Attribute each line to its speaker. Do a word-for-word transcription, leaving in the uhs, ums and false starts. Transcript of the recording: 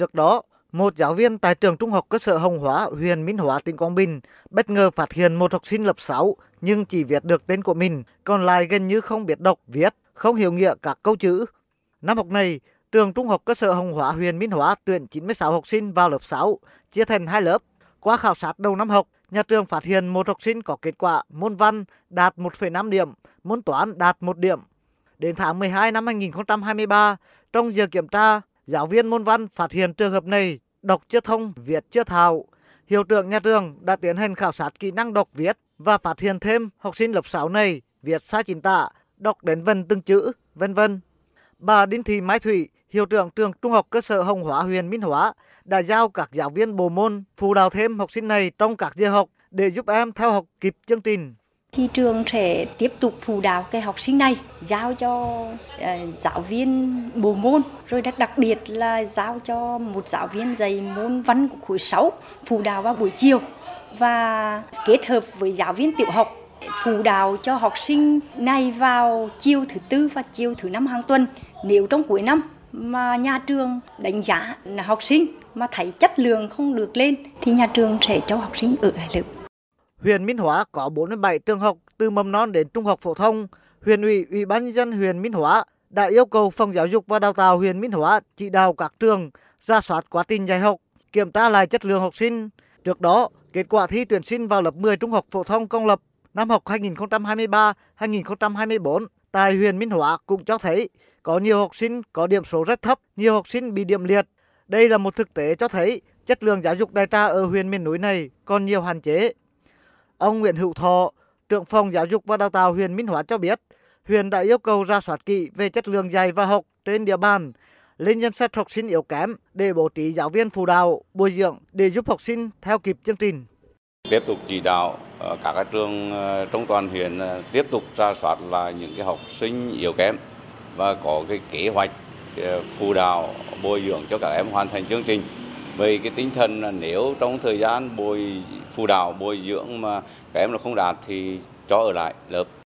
Speaker 1: Trước đó, một giáo viên tại trường Trung học cơ sở Hồng Hóa, huyện Minh Hóa, tỉnh Quảng Bình bất ngờ phát hiện một học sinh lớp sáu nhưng chỉ viết được tên của mình, còn lại gần như không biết đọc, viết, không hiểu nghĩa các câu chữ. Năm học này, trường Trung học cơ sở Hồng Hóa, huyện Minh Hóa tuyển chín mươi sáu học sinh vào lớp sáu, chia thành hai lớp. Qua khảo sát đầu năm học, nhà trường phát hiện một học sinh có kết quả môn văn đạt một phẩy năm điểm, môn toán đạt một điểm. Đến tháng mười hai năm hai nghìn không trăm hai mươi ba, trong giờ kiểm tra, giáo viên môn văn phát hiện trường hợp này đọc chưa thông, viết chưa thạo. Hiệu trưởng nhà trường đã tiến hành khảo sát kỹ năng đọc viết và phát hiện thêm học sinh lớp sáu này viết sai chính tả, đọc đến vần từng chữ, vân vân. Bà Đinh Thị Mai Thủy, hiệu trưởng trường Trung học cơ sở Hồng Hóa, huyện Minh Hóa đã giao các giáo viên bộ môn phụ đạo thêm học sinh này trong các giờ học để giúp em theo học kịp chương trình.
Speaker 2: Thì trường sẽ tiếp tục phụ đạo cái học sinh này, giao cho uh, giáo viên bộ môn, rồi đặc, đặc biệt là giao cho một giáo viên dạy môn văn của khối sáu phụ đạo vào buổi chiều, và kết hợp với giáo viên tiểu học phụ đạo cho học sinh này vào chiều thứ tư và chiều thứ năm hàng tuần. Nếu trong cuối năm mà nhà trường đánh giá là học sinh mà thấy chất lượng không được lên thì nhà trường sẽ cho học sinh ở lại lớp.
Speaker 1: Huyện Minh Hóa có bốn mươi bảy trường học từ mầm non đến trung học phổ thông. Huyện ủy, Ủy ban nhân dân huyện Minh Hóa đã yêu cầu Phòng Giáo dục và Đào tạo huyện Minh Hóa chỉ đạo các trường rà soát quá trình dạy học, kiểm tra lại chất lượng học sinh. Trước đó, kết quả thi tuyển sinh vào lớp mười trung học phổ thông công lập năm học hai nghìn không trăm hai mươi ba hai nghìn không trăm hai mươi tư tại huyện Minh Hóa cũng cho thấy có nhiều học sinh có điểm số rất thấp, nhiều học sinh bị điểm liệt. Đây là một thực tế cho thấy chất lượng giáo dục đại trà ở huyện miền núi này còn nhiều hạn chế. Ông Nguyễn Hữu Thọ, trưởng phòng giáo dục và đào tạo huyện Minh Hóa cho biết, huyện đã yêu cầu rà soát kỹ về chất lượng dạy và học trên địa bàn, lên danh sách học sinh yếu kém để bố trí giáo viên phụ đạo, bồi dưỡng để giúp học sinh theo kịp chương trình.
Speaker 3: Tiếp tục chỉ đạo các trường trong toàn huyện tiếp tục rà soát lại những cái học sinh yếu kém và có cái kế hoạch phụ đạo bồi dưỡng cho các em hoàn thành chương trình. Về cái tinh thần là nếu trong thời gian bồi phụ đạo bồi dưỡng mà các em nó không đạt thì cho ở lại lớp.